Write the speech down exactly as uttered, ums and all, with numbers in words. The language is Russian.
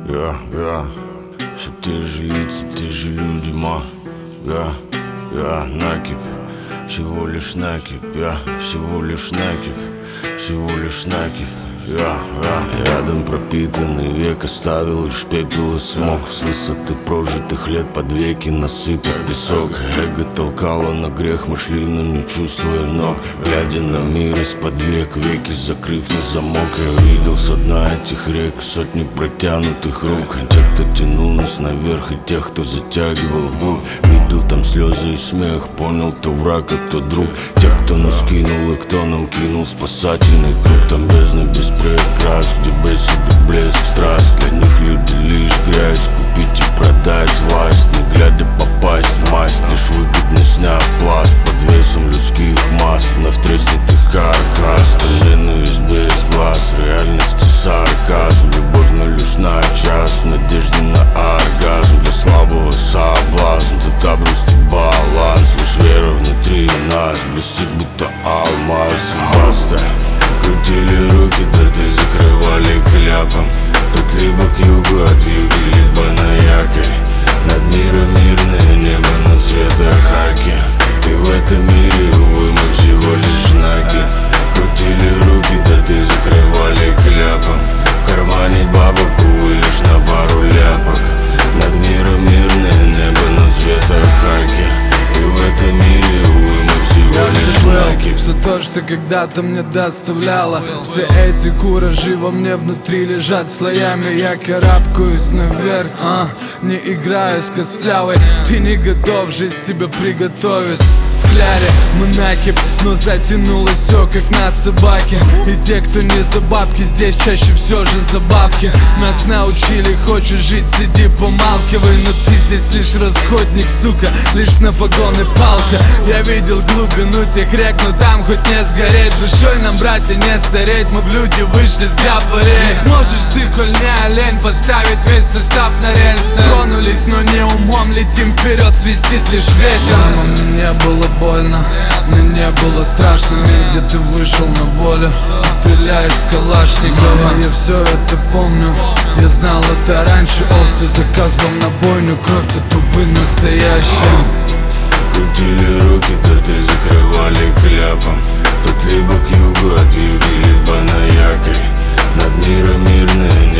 Я, я, все те же лица, те же люди, ма. Я, я, накипь, всего лишь накипь. Я, всего лишь накипь, всего лишь накипь. Я, я, рядом пропитанный век оставил лишь пепел и смог. С высоты прожитых лет под веки насыпав песок. Эго толкало на грех, мы шли, но не чувствуя ног. Глядя на мир из-под век, веки закрыв на замок. Я видел со дна этих рек сотни протянутых рук. Тех, кто тянул нас наверх, и тех, кто затягивал вглубь. Видел там слезы и смех, понял, кто враг, а кто друг. Тех, кто нас кинул и кто нам кинул спасательный круг. Там бездна без прекрас, где беседы, блеск, страсть. Для них люди лишь грязь, купить и продать власть. Не глядя попасть в масть, лишь выгодно сняв пласт. Под весом людских масс, вновь треснет их каркас. Там ненависть без глаз, реальности сарказм. Любовь, но лишь на час, в надежде на оргазм. Для слабого соблазн, тут обрусти баланс. Лишь вера внутри нас блестит, будто алмаз. Баста. Крутили руки, дырты закрывали кляпом. Тут либо к югу от юга, либо на якорь. Над миром мирное небо, но цвета хаки. И в этом мире, увы, мы всего лишь знаки. Крутили руки, дырты закрывали кляпом. В кармане бабок, увы, лишь на пару ляпок. Над миром мирное небо, но цвета хаки. И в этом мире, увы, мы всего лишь знаки. Все то, что когда-то мне доставляло. Все эти куражи во мне внутри лежат слоями. Я карабкаюсь наверх, а, не играю с костлявой. Ты не готов, жизнь тебя приготовит. В кляре мы накипь, но затянулось все как на собаке. И те, кто не за бабки, здесь чаще все же за бабки. Нас научили, хочешь жить, сиди помалкивай. Но ты здесь лишь расходник, сука, лишь на погоны палка. Я видел глубину тех рек, но там хоть не сгореть. Душой нам, братья, не стареть, мы в люди вышли с габарей. Не сможешь ты, коль не олень, поставить весь состав на рельсы. Тронулись, но не умом, летим вперед, свистит лишь ветер. Мама, мне не было больно, мне не было страшно. Мир, где ты вышел на волю, стреляешь с калашникова. Я все это помню, я знал это раньше. Овцы за козлом на бойню, кровь тут, увы, настоящая. Крутили руки, дырты закрывали кляпом. Тут либо к югу от юга, либо на якорь. Над миром мирное